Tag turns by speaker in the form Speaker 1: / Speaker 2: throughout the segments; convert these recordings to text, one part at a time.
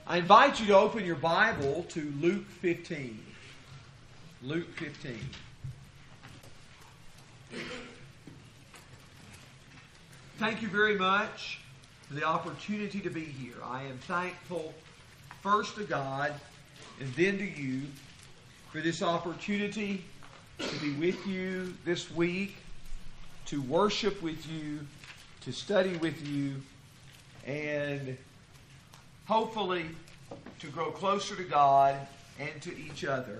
Speaker 1: I invite you to open your Bible to Luke 15. Luke 15. Thank you very much for the opportunity to be here. I am thankful first to God and then to you for this opportunity to be with you this week, to worship with you, to study with you, and hopefully to grow closer to God and to each other.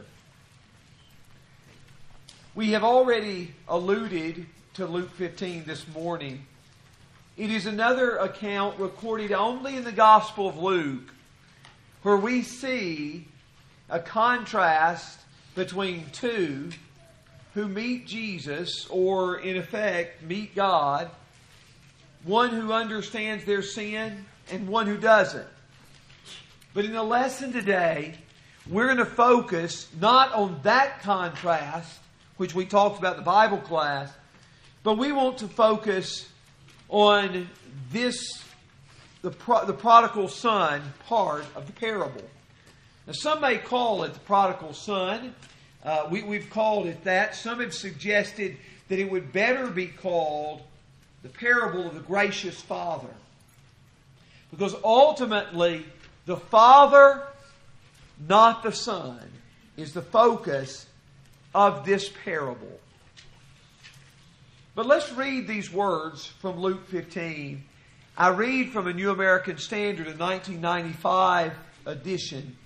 Speaker 1: We have already alluded to Luke 15 this morning. It is another account recorded only in the Gospel of Luke where we see a contrast between two who meet Jesus, or in effect meet God, one who understands their sin and one who doesn't. But in the lesson today, we're going to focus not on that contrast, which we talked about in the Bible class, but we want to focus on the prodigal son part of the parable. Now, some may call it the prodigal son. We've called it that. Some have suggested that it would better be called the parable of the gracious father. Because ultimately, the Father, not the Son, is the focus of this parable. But let's read these words from Luke 15. I read from a New American Standard, a 1995 edition.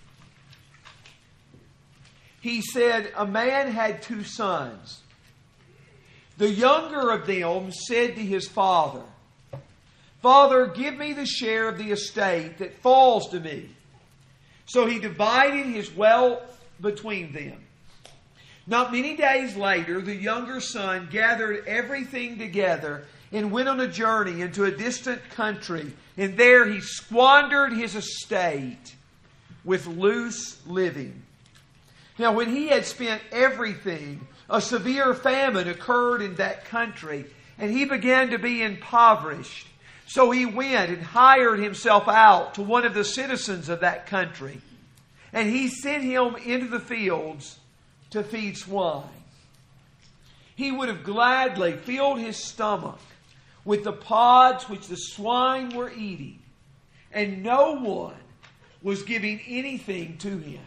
Speaker 1: He said, "A man had 2 sons. The younger of them said to his father, 'Father, give me the share of the estate that falls to me.' So he divided his wealth between them. Not many days later, the younger son gathered everything together and went on a journey into a distant country. And there he squandered his estate with loose living. Now, when he had spent everything, a severe famine occurred in that country, and he began to be impoverished. So he went and hired himself out to one of the citizens of that country. And he sent him into the fields to feed swine. He would have gladly filled his stomach with the pods which the swine were eating, and no one was giving anything to him.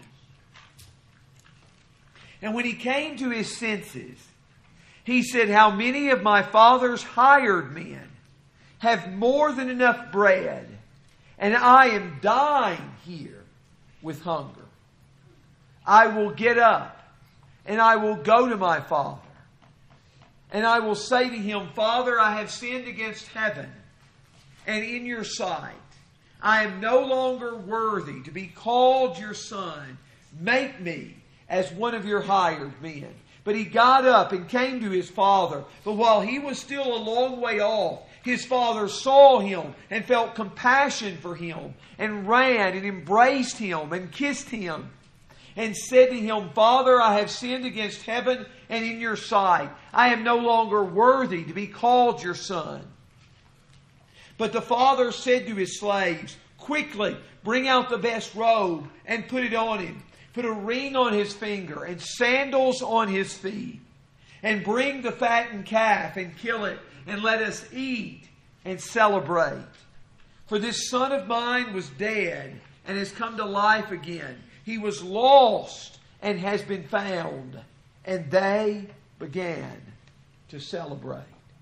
Speaker 1: And when he came to his senses, he said, 'How many of my father's hired men have more than enough bread, and I am dying here with hunger. I will get up, and I will go to my father. And I will say to him, Father, I have sinned against heaven and in your sight. I am no longer worthy to be called your son. Make me as one of your hired men.' But he got up and came to his father. But while he was still a long way off, his father saw him and felt compassion for him and ran and embraced him and kissed him and said to him, Father, I have sinned against heaven and in your sight. I am no longer worthy to be called your son. But the father said to his slaves, Quickly, bring out the best robe and put it on him. Put a ring on his finger and sandals on his feet. And bring the fattened calf and kill it, and let us eat and celebrate. For this son of mine was dead and has come to life again. He was lost and has been found. And they began to celebrate."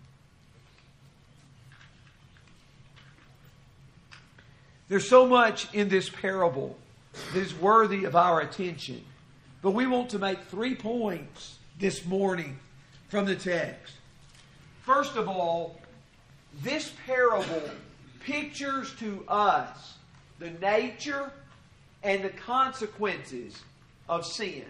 Speaker 1: There's so much in this parable that is worthy of our attention. But we want to make 3 points this morning from the text. First of all, this parable pictures to us the nature and the consequences of sin.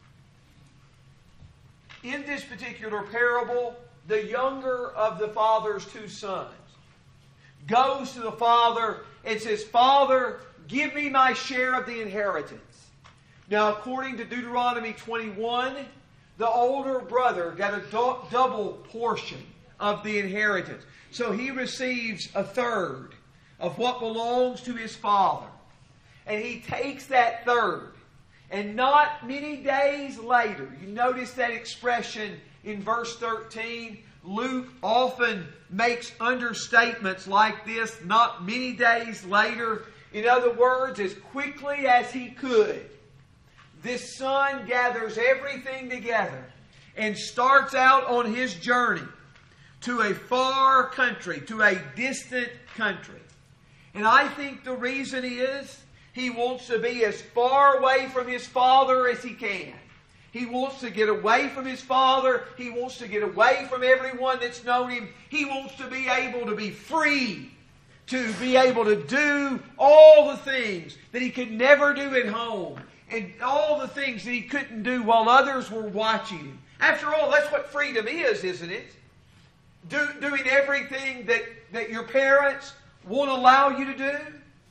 Speaker 1: In this particular parable, the younger of the father's 2 sons goes to the father and says, Father, give me my share of the inheritance. Now, according to Deuteronomy 21, the older brother got a double portion of the inheritance. So he receives 1/3 of what belongs to his father. And he takes that third. And not many days later, you notice that expression in verse 13. Luke often makes understatements like this, not many days later. In other words, as quickly as he could, this son gathers everything together and starts out on his journey to a far country, to a distant country. And I think the reason is he wants to be as far away from his father as he can. He wants to get away from his father. He wants to get away from everyone that's known him. He wants to be able to be free, to be able to do all the things that he could never do at home, and all the things that he couldn't do while others were watching him. After all, that's what freedom is, isn't it? Doing everything that your parents won't allow you to do.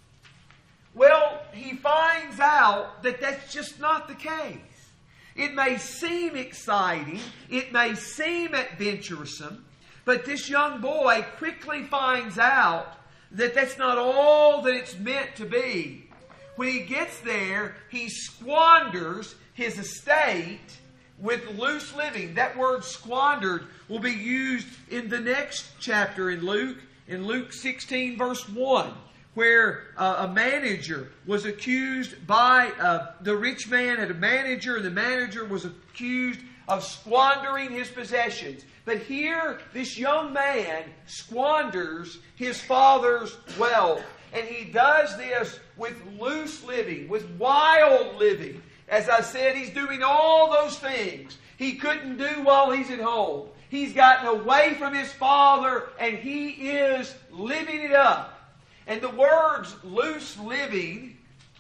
Speaker 1: Well, he finds out that that's just not the case. It may seem exciting, it may seem adventuresome, but this young boy quickly finds out that that's not all that it's meant to be. When he gets there, he squanders his estate with loose living. That word squandered will be used in the next chapter in Luke 16 verse 1. Where a manager was accused by the rich man had a manager, and the manager was accused of squandering his possessions. But here, this young man squanders his father's wealth. And he does this with loose living, with wild living. As I said, he's doing all those things he couldn't do while he's at home. He's gotten away from his father, and he is living it up. And the words loose living,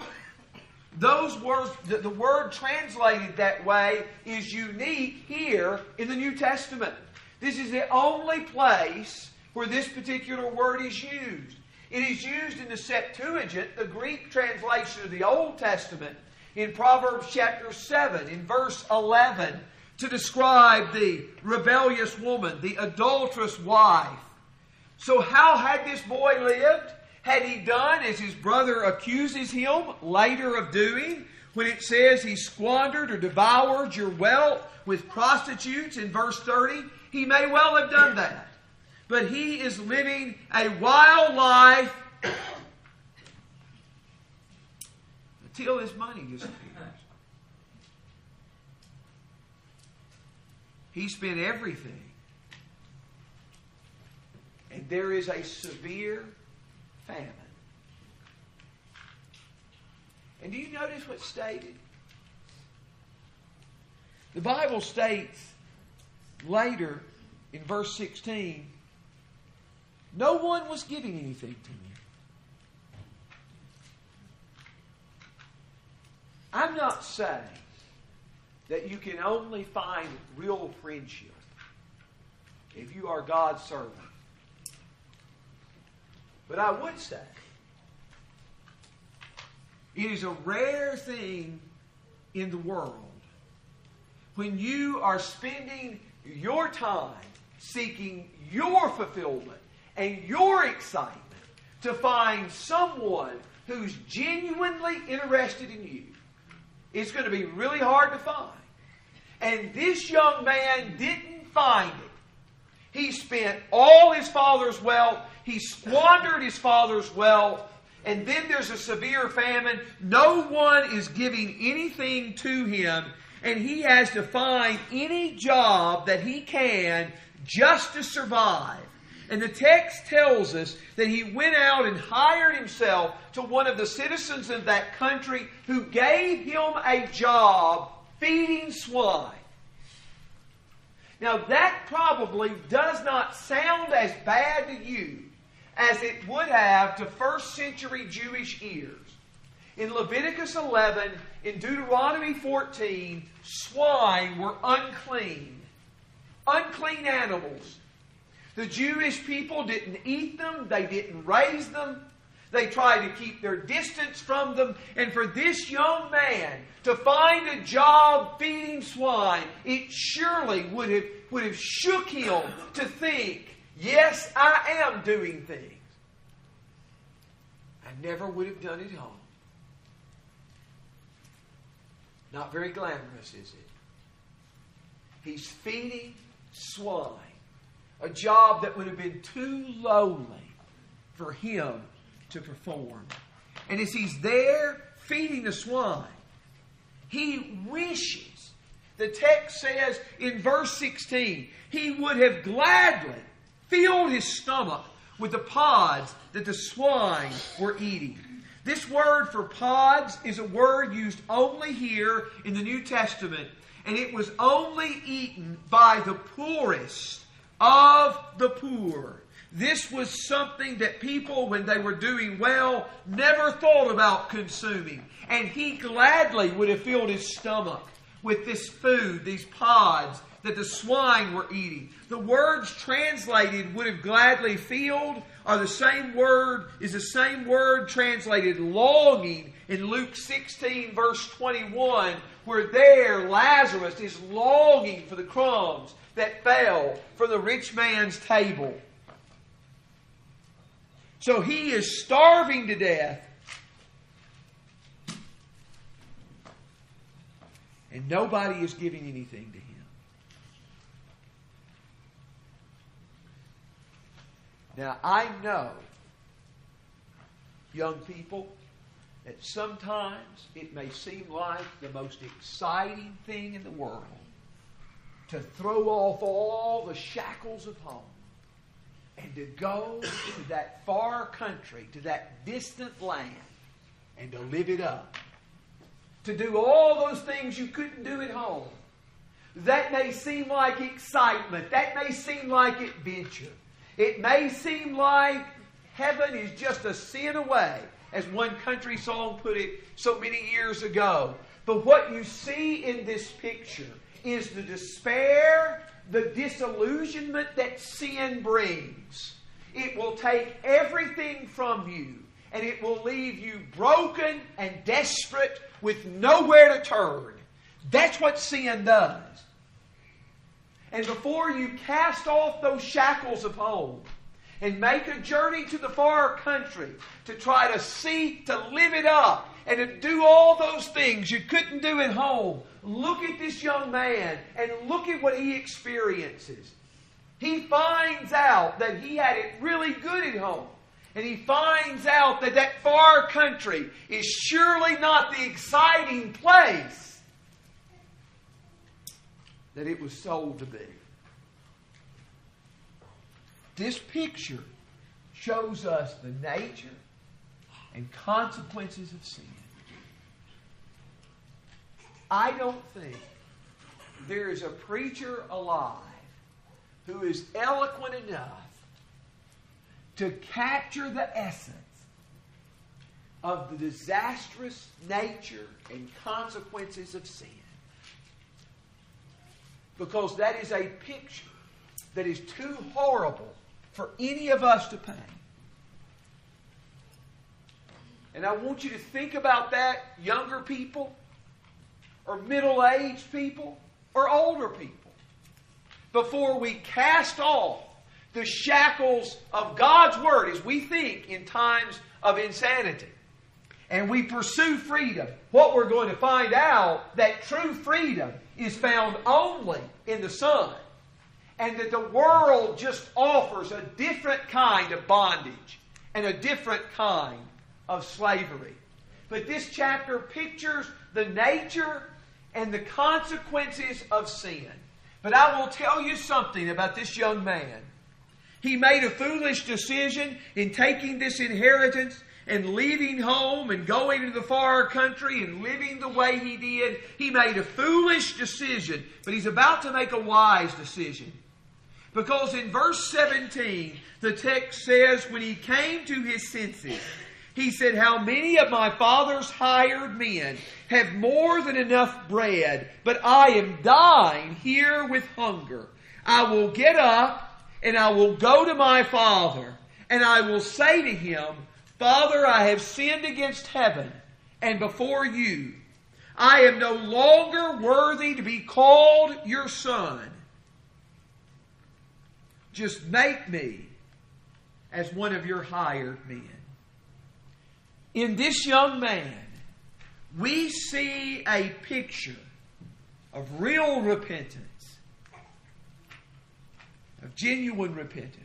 Speaker 1: those words, the word translated that way is unique here in the New Testament. This is the only place where this particular word is used. It is used in the Septuagint, the Greek translation of the Old Testament, in Proverbs chapter 7, in verse 11, to describe the rebellious woman, the adulterous wife. So how had this boy lived? Had he done as his brother accuses him later of doing, when it says he squandered or devoured your wealth with prostitutes in verse 30? He may well have done that. But he is living a wild life until his money disappears. He spent everything. And there is a severe famine. And do you notice what's stated? The Bible states later in verse 16, no one was giving anything to me. I'm not saying that you can only find real friendship if you are God's servant. But I would say, it is a rare thing in the world when you are spending your time seeking your fulfillment and your excitement to find someone who's genuinely interested in you. It's going to be really hard to find. And this young man didn't find it. He spent all his father's wealth. He squandered his father's wealth. And then there's a severe famine. No one is giving anything to him. And he has to find any job that he can just to survive. And the text tells us that he went out and hired himself to one of the citizens of that country who gave him a job feeding swine. Now that probably does not sound as bad to you as it would have to first century Jewish ears. In Leviticus 11, in Deuteronomy 14, swine were unclean. Unclean animals. The Jewish people didn't eat them. They didn't raise them. They tried to keep their distance from them. And for this young man to find a job feeding swine, it surely would have shook him to think, yes, I am doing things I never would have done at home. Not very glamorous, is it? He's feeding swine. A job that would have been too lowly for him to perform. And as he's there feeding the swine, he wishes, the text says in verse 16, he would have gladly filled his stomach with the pods that the swine were eating. This word for pods is a word used only here in the New Testament, and it was only eaten by the poorest of the poor. This was something that people, when they were doing well, never thought about consuming. And he gladly would have filled his stomach with this food, these pods that the swine were eating. The words translated would have gladly filled are the same word translated longing in Luke 16 verse 21, where there Lazarus is longing for the crumbs that fell from the rich man's table. So he is starving to death. And nobody is giving anything to him. Now, I know, young people, that sometimes it may seem like the most exciting thing in the world to throw off all the shackles of home and to go to that far country, to that distant land, and to live it up. To do all those things you couldn't do at home. That may seem like excitement. That may seem like adventure. It may seem like heaven is just a sin away, as one country song put it so many years ago. But what you see in this picture is the despair, the disillusionment that sin brings. It will take everything from you, and it will leave you broken and desperate with nowhere to turn. That's what sin does. And before you cast off those shackles of home and make a journey to the far country to try to seek to live it up and to do all those things you couldn't do at home, look at this young man and look at what he experiences. He finds out that he had it really good at home. And he finds out that that far country is surely not the exciting place that it was sold to be. This picture shows us the nature and consequences of sin. I don't think there is a preacher alive who is eloquent enough to capture the essence of the disastrous nature and consequences of sin. Because that is a picture that is too horrible for any of us to paint. And I want you to think about that, younger people, or middle-aged people, or older people, before we cast off the shackles of God's Word as we think in times of insanity. And we pursue freedom. What we're going to find out, that true freedom is found only in the Son. And that the world just offers a different kind of bondage and a different kind of slavery. But this chapter pictures the nature and the consequences of sin. But I will tell you something about this young man. He made a foolish decision in taking this inheritance and leaving home and going to the far country and living the way he did. He made a foolish decision, but he's about to make a wise decision. Because in verse 17, the text says, when he came to his senses, he said, how many of my father's hired men have more than enough bread, but I am dying here with hunger. I will get up and I will go to my father, and I will say to him, Father, I have sinned against heaven and before you. I am no longer worthy to be called your son. Just make me as one of your hired men. In this young man, we see a picture of real repentance, of genuine repentance.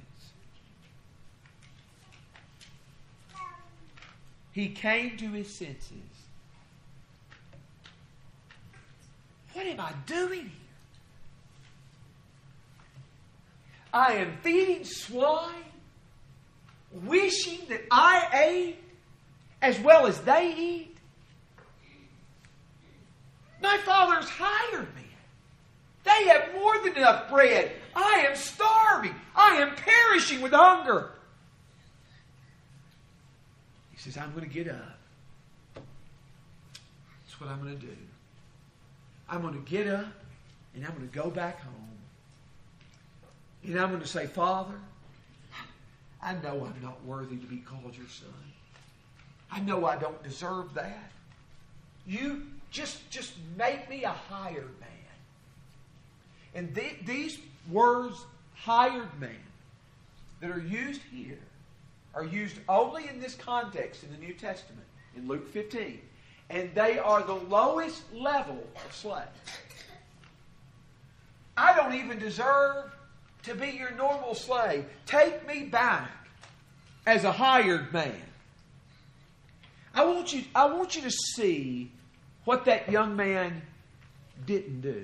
Speaker 1: He came to his senses. What am I doing here? I am feeding swine, wishing that I ate as well as they eat. My father's hired men. They have more than enough bread. I am starving. I am perishing with hunger. He says, I'm going to get up. That's what I'm going to do. I'm going to get up and I'm going to go back home. And I'm going to say, Father, I know I'm not worthy to be called your son. I know I don't deserve that. You just make me a hired man. And these words, hired man, that are used here, are used only in this context in the New Testament, in Luke 15. And they are the lowest level of slave. I don't even deserve to be your normal slave. Take me back as a hired man. I want you to see what that young man didn't do.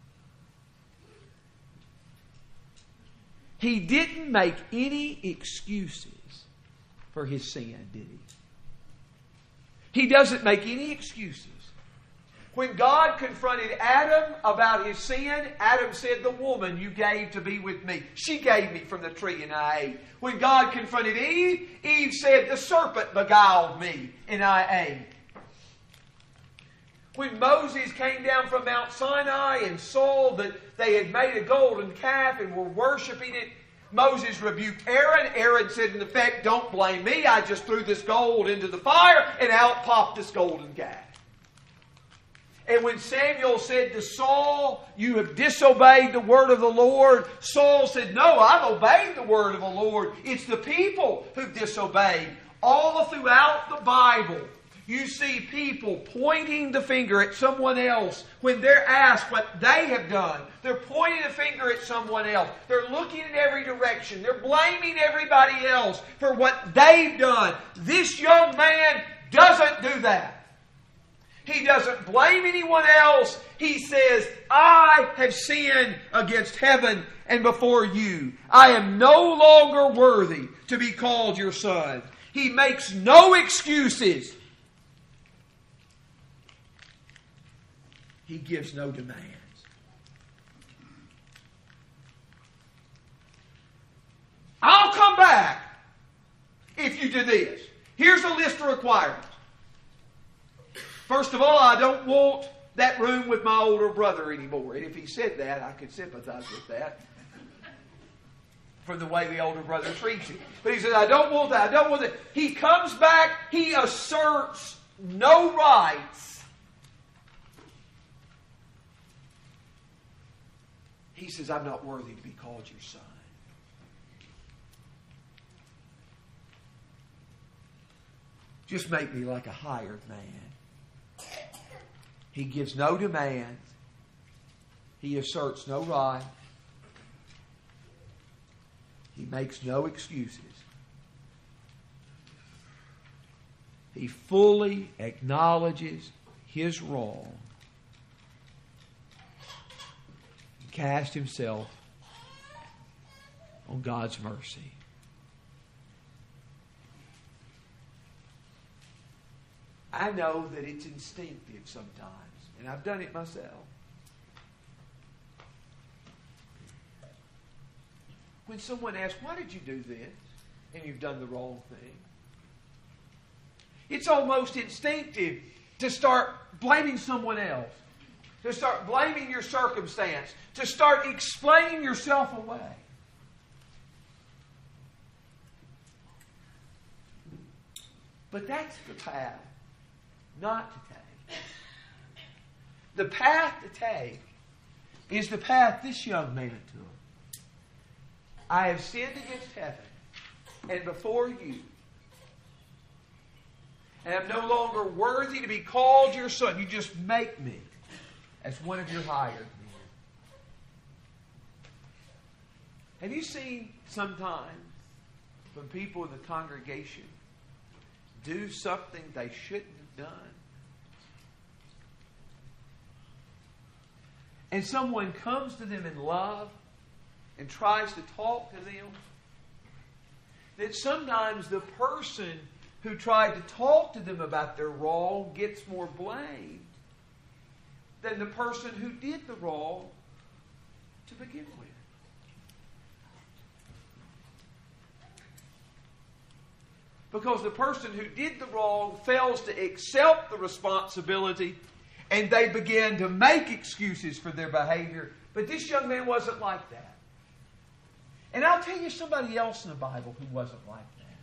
Speaker 1: He didn't make any excuses for his sin, did he? He doesn't make any excuses. When God confronted Adam about his sin, Adam said, the woman you gave to be with me, she gave me from the tree and I ate. When God confronted Eve, Eve said, the serpent beguiled me and I ate. When Moses came down from Mount Sinai and saw that they had made a golden calf and were worshiping it, Moses rebuked Aaron. Aaron said, in effect, don't blame me. I just threw this gold into the fire and out popped this golden calf. And when Samuel said to Saul, you have disobeyed the word of the Lord, Saul said, no, I've obeyed the word of the Lord. It's the people who've disobeyed. All throughout the Bible, you see people pointing the finger at someone else when they're asked what they have done. They're pointing the finger at someone else. They're looking in every direction. They're blaming everybody else for what they've done. This young man doesn't do that. He doesn't blame anyone else. He says, I have sinned against heaven and before you. I am no longer worthy to be called your son. He makes no excuses. He gives no demands. I'll come back if you do this. Here's a list of requirements. First of all, I don't want that room with my older brother anymore. And if he said that, I could sympathize with that. From the way the older brother treats him. But he says, I don't want that. I don't want that. He comes back. He asserts no rights. He says, I'm not worthy to be called your son. Just make me like a hired man. He gives no demands. He asserts no right. He makes no excuses. He fully acknowledges his wrong. He casts himself on God's mercy. I know that it's instinctive sometimes, and I've done it myself. When someone asks, why did you do this? And you've done the wrong thing. It's almost instinctive to start blaming someone else. To start blaming your circumstance. To start explaining yourself away. But that's the path not to take. The path to take is the path this young man took. I have sinned against heaven and before you. and I'm no longer worthy to be called your son. You just make me as one of your hired men. Have you seen sometimes when people in the congregation do something they shouldn't have done? And someone comes to them in love and tries to talk to them, that sometimes the person who tried to talk to them about their wrong gets more blame than the person who did the wrong to begin with. Because the person who did the wrong fails to accept the responsibility, and they begin to make excuses for their behavior. But this young man wasn't like that. And I'll tell you somebody else in the Bible who wasn't like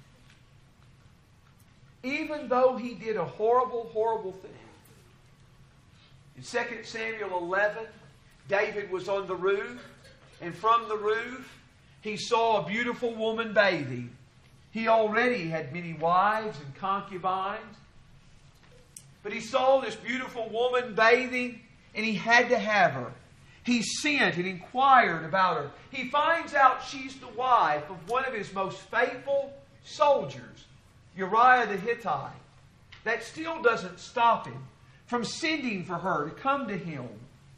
Speaker 1: that. Even though he did a horrible, horrible thing. In 2 Samuel 11, David was on the roof, and from the roof he saw a beautiful woman bathing. He already had many wives and concubines, but he saw this beautiful woman bathing, and he had to have her. He sent and inquired about her. He finds out she's the wife of one of his most faithful soldiers, Uriah the Hittite. That still doesn't stop him from sending for her to come to him.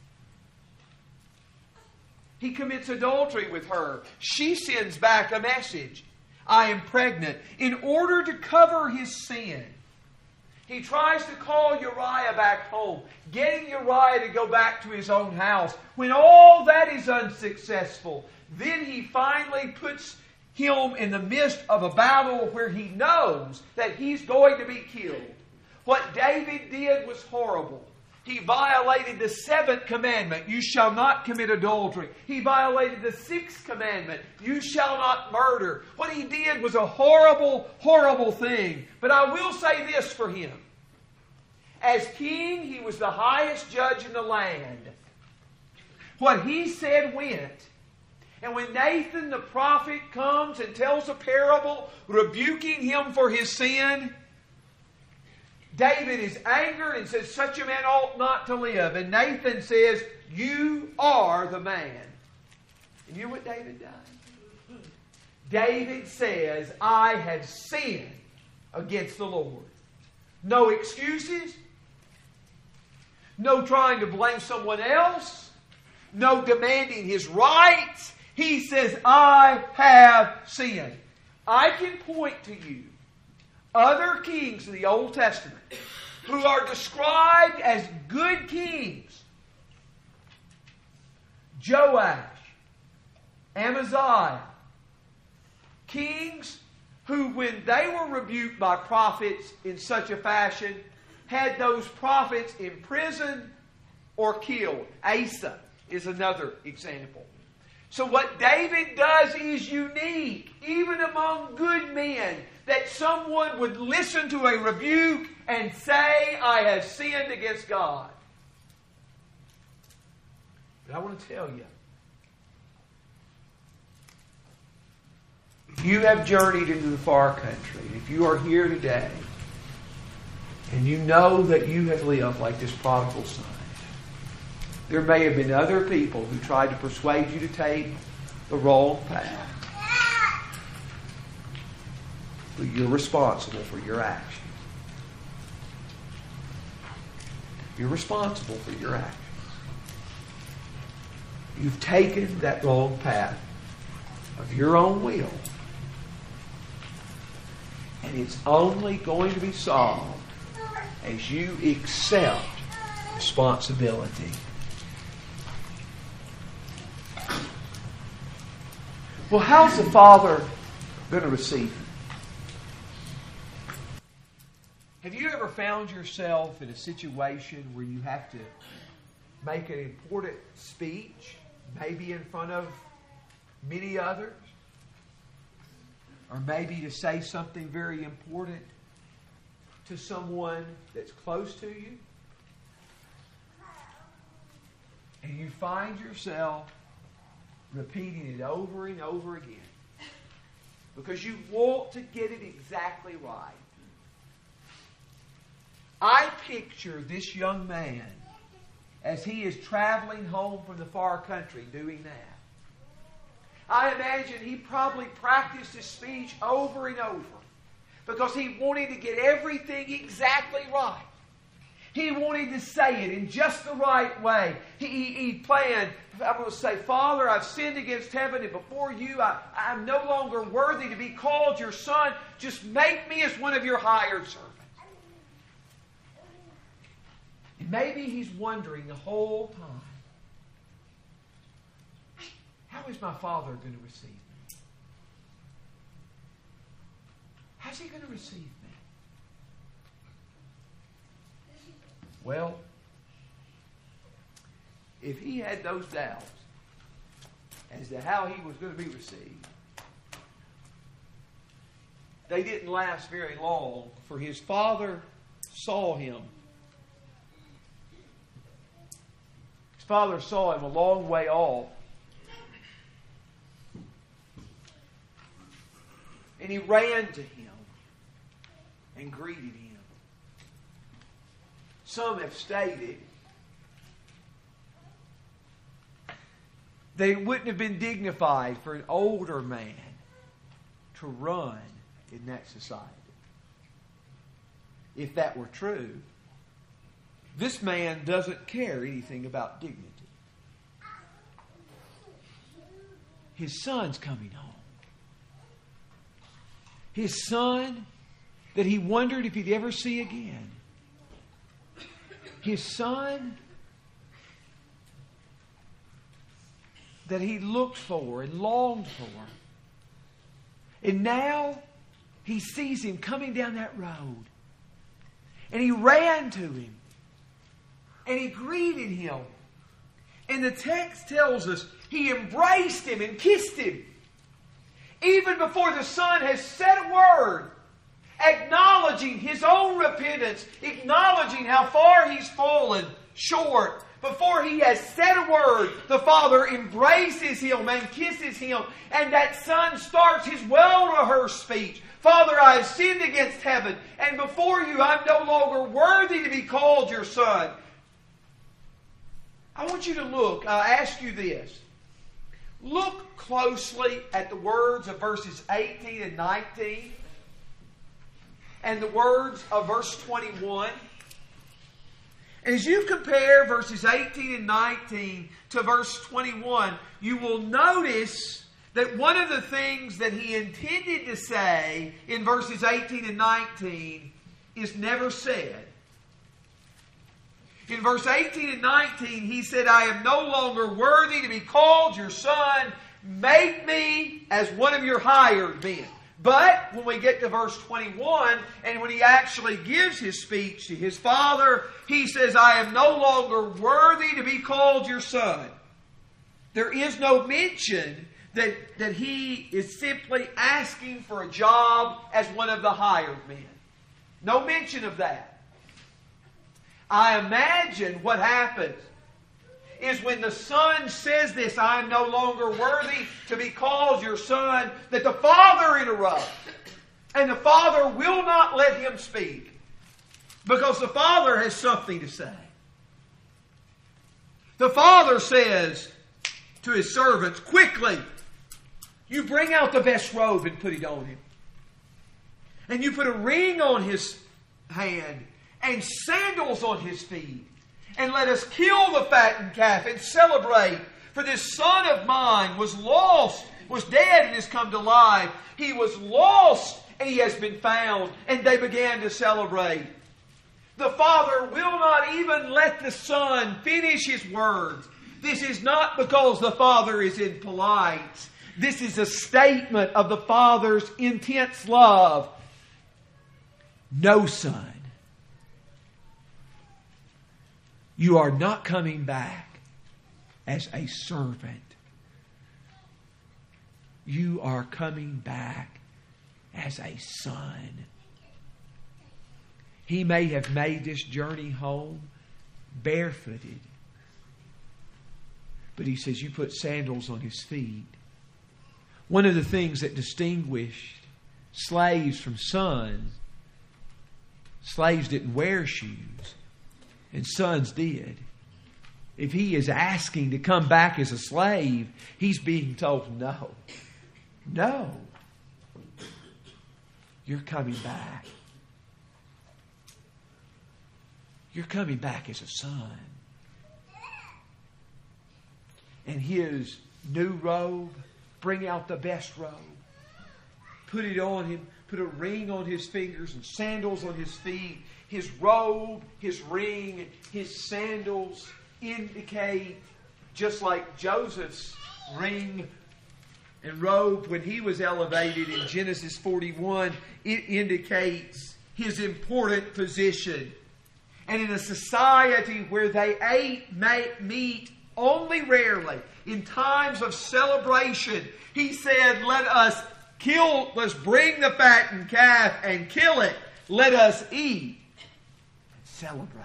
Speaker 1: He commits adultery with her. She sends back a message. I am pregnant. In order to cover his sin, he tries to call Uriah back home, getting Uriah to go back to his own house. When all that is unsuccessful, then he finally puts him in the midst of a battle where he knows that he's going to be killed. What David did was horrible. He violated the 7th commandment, you shall not commit adultery. He violated the 6th commandment, you shall not murder. What he did was a horrible, horrible thing. But I will say this for him. As king, he was the highest judge in the land. What he said went. And when Nathan the prophet comes and tells a parable rebuking him for his sin, David is angered and says, such a man ought not to live. And Nathan says, you are the man. And you know what David does? David says, I have sinned against the Lord. No excuses. No trying to blame someone else. No demanding his rights. He says, I have sinned. I can point to you other kings in the Old Testament who are described as good kings. Joash, Amaziah. Kings who, when they were rebuked by prophets in such a fashion, had those prophets imprisoned or killed. Asa is another example. So what David does is unique, even among good men, that someone would listen to a rebuke and say, I have sinned against God. But I want to tell you, if you have journeyed into the far country, if you are here today, and you know that you have lived like this prodigal son, there may have been other people who tried to persuade you to take the wrong path. But you're responsible for your actions. You're responsible for your actions. You've taken that wrong path of your own will. And it's only going to be solved as you accept responsibility. Well, how's the Father going to receive you? Have you ever found yourself in a situation where you have to make an important speech, maybe in front of many others? Or maybe to say something very important to someone that's close to you? And you find yourself repeating it over and over again because you want to get it exactly right. I picture this young man as he is traveling home from the far country doing that. I imagine he probably practiced his speech over and over because he wanted to get everything exactly right. He wanted to say it in just the right way. He planned, I'm going to say, Father, I've sinned against heaven and before you. I'm no longer worthy to be called your son. Just make me as one of your hired servants. And maybe he's wondering the whole time, how is my Father going to receive me? How's He going to receive me? Well, if he had those doubts as to how he was going to be received, they didn't last very long, for his father saw him. His father saw him a long way off. And he ran to him and greeted him. Some have stated that it wouldn't have been dignified for an older man to run in that society. If that were true, this man doesn't care anything about dignity. His son's coming home. His son that he wondered if he'd ever see again. His son that he looked for and longed for. And now he sees him coming down that road. And he ran to him. And he greeted him. And the text tells us he embraced him and kissed him. Even before the son has said a word, acknowledging his own repentance, acknowledging how far he's fallen short. Before he has said a word, the father embraces him and kisses him. And that son starts his well-rehearsed speech. Father, I have sinned against heaven, and before you I'm no longer worthy to be called your son. I want you to look. I ask you this. Look closely at the words of verses 18 and 19 and the words of verse 21. And as you compare verses 18 and 19 to verse 21, you will notice that one of the things that he intended to say in verses 18 and 19 is never said. In verse 18 and 19, he said, I am no longer worthy to be called your son. Make me as one of your hired men. But when we get to verse 21, and when he actually gives his speech to his father, he says, I am no longer worthy to be called your son. There is no mention that he is simply asking for a job as one of the hired men. No mention of that. I imagine what happens is when the son says this, I am no longer worthy to be called your son, that the father interrupts. And the father will not let him speak because the father has something to say. The father says to his servants, quickly, you bring out the best robe and put it on him. And you put a ring on his hand and sandals on his feet. And let us kill the fattened calf and celebrate. For this son of mine was lost, was dead and has come to life. He was lost and he has been found. And they began to celebrate. The father will not even let the son finish his words. This is not because the father is impolite. This is a statement of the father's intense love. No, son. You are not coming back as a servant. You are coming back as a son. He may have made this journey home barefooted. But he says you put sandals on his feet. One of the things that distinguished slaves from sons, Slaves didn't wear shoes, and sons did. If he is asking to come back as a slave, he's being told, no. No. You're coming back. You're coming back as a son. And his new robe, bring out the best robe. Put it on him. Put a ring on his fingers and sandals on his feet. His robe, his ring, his sandals indicate, just like Joseph's ring and robe when he was elevated in Genesis 41, it indicates his important position. And in a society where they ate meat only rarely, in times of celebration, he said, let's bring the fattened calf and kill it. Let us eat and celebrate.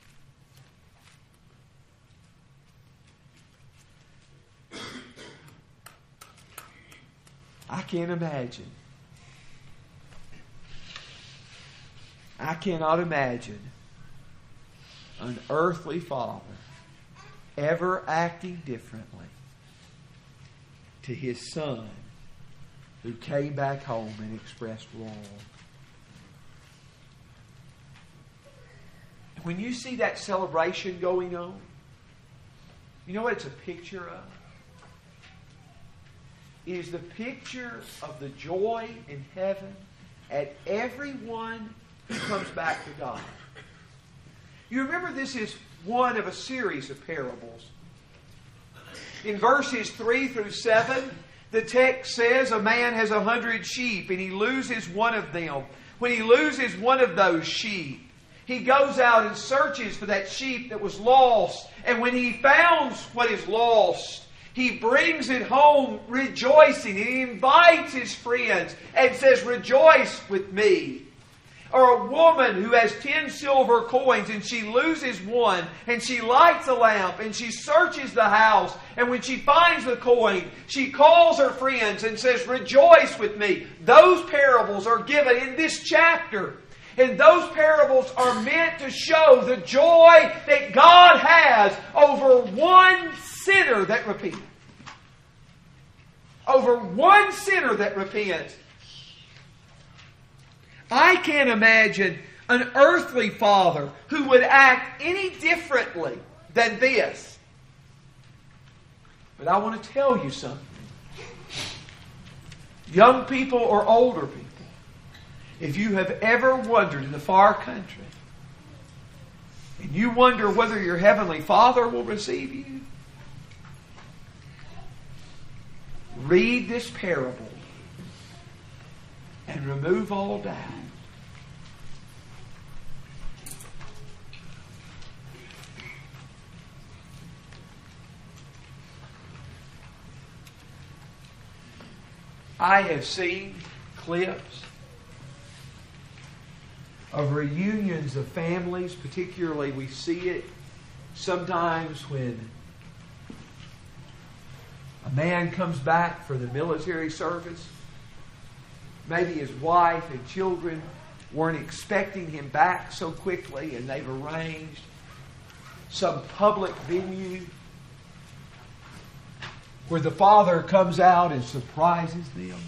Speaker 1: I can't imagine. I cannot imagine an earthly father ever acting differently to his son who came back home and expressed wrong. When you see that celebration going on, you know what it's a picture of? It is the picture of the joy in heaven at everyone who comes back to God. You remember this is one of a series of parables. In verses 3 through 7, the text says a man has 100 sheep and he loses one of them. When he loses one of those sheep, he goes out and searches for that sheep that was lost. And when he finds what is lost, he brings it home rejoicing. And he invites his friends and says, rejoice with me. Or a woman who has 10 silver coins and she loses one and she lights a lamp and she searches the house, and when she finds the coin, she calls her friends and says, rejoice with me. Those parables are given in this chapter. And those parables are meant to show the joy that God has over one sinner that repents. Over one sinner that repents. I can't imagine an earthly father who would act any differently than this. But I want to tell you something. Young people or older people, if you have ever wandered in the far country and you wonder whether your heavenly Father will receive you, read this parable and remove all doubt. I have seen clips of reunions of families, particularly we see it sometimes when a man comes back for the military service. Maybe his wife and children weren't expecting him back so quickly, and they've arranged some public venue where the father comes out and surprises them.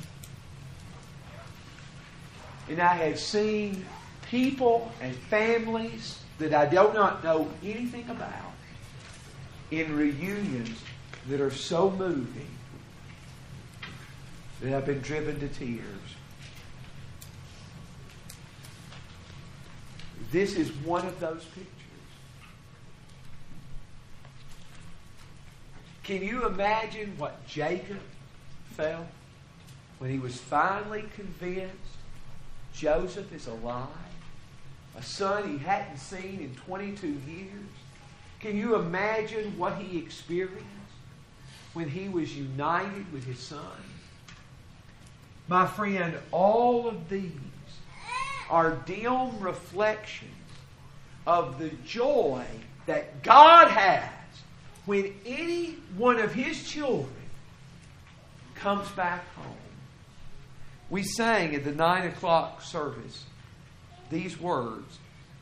Speaker 1: And I have seen people and families that I do not know anything about in reunions that are so moving that I've been driven to tears. This is one of those pictures. Can you imagine what Jacob felt when he was finally convinced Joseph is alive? A son he hadn't seen in 22 years. Can you imagine what he experienced when he was united with his son? My friend, all of these are dim reflections of the joy that God has when any one of His children comes back home. We sang at the 9 o'clock service, these words,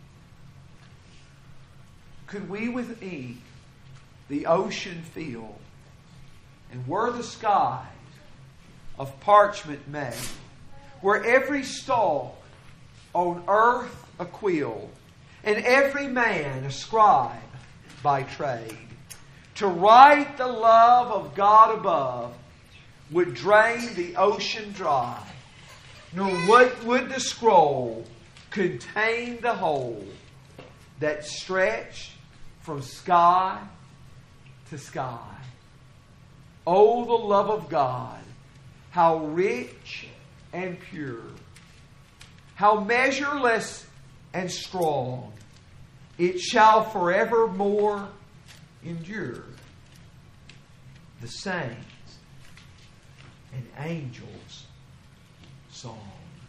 Speaker 1: could we with ink the ocean fill, and were the skies of parchment made, were every stalk on earth a quill, and every man a scribe by trade, to write the love of God above would drain the ocean dry, nor would the scroll contain the whole that stretched from sky to sky. Oh, the love of God, how rich and pure, how measureless and strong, it shall forevermore endure. The saints and angels' song.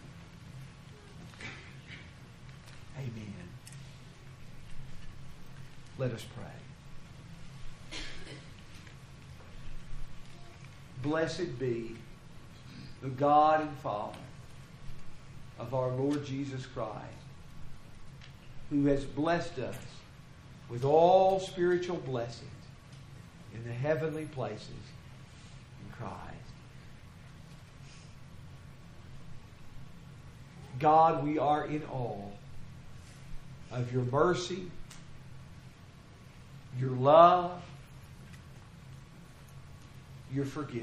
Speaker 1: Amen. Let us pray. Blessed be the God and Father of our Lord Jesus Christ, who has blessed us with all spiritual blessings in the heavenly places in Christ. God, we are in awe of your mercy, your love, your forgiveness.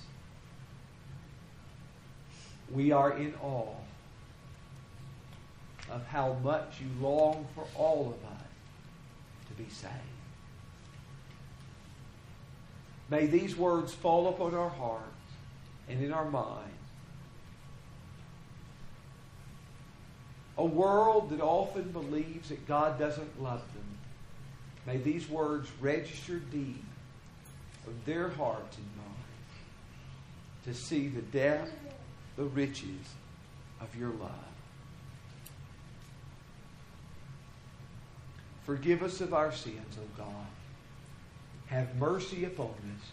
Speaker 1: We are in awe of how much you long for all of us to be saved. May these words fall upon our hearts and in our minds. A world that often believes that God doesn't love them, may these words register deep of their hearts and minds to see the depth, the riches of your love. Forgive us of our sins, O God. Have mercy upon us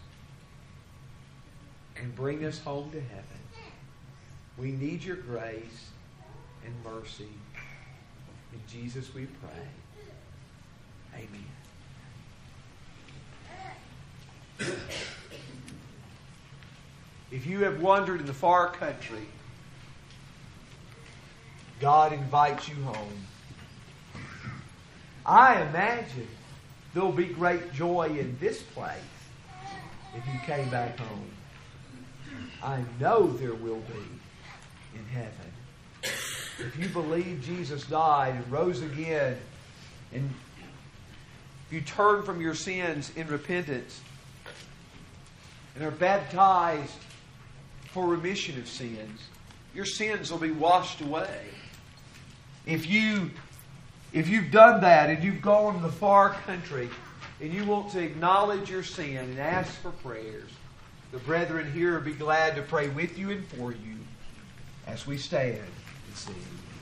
Speaker 1: and bring us home to heaven. We need your grace and mercy. In Jesus we pray. Amen. If you have wandered in the far country, God invites you home. I imagine there'll be great joy in this place if you came back home. I know there will be in heaven. If you believe Jesus died and rose again, and you turn from your sins in repentance and are baptized for remission of sins, your sins will be washed away. If you've done that and you've gone to the far country and you want to acknowledge your sin and ask for prayers, the brethren here will be glad to pray with you and for you as we stand and sing.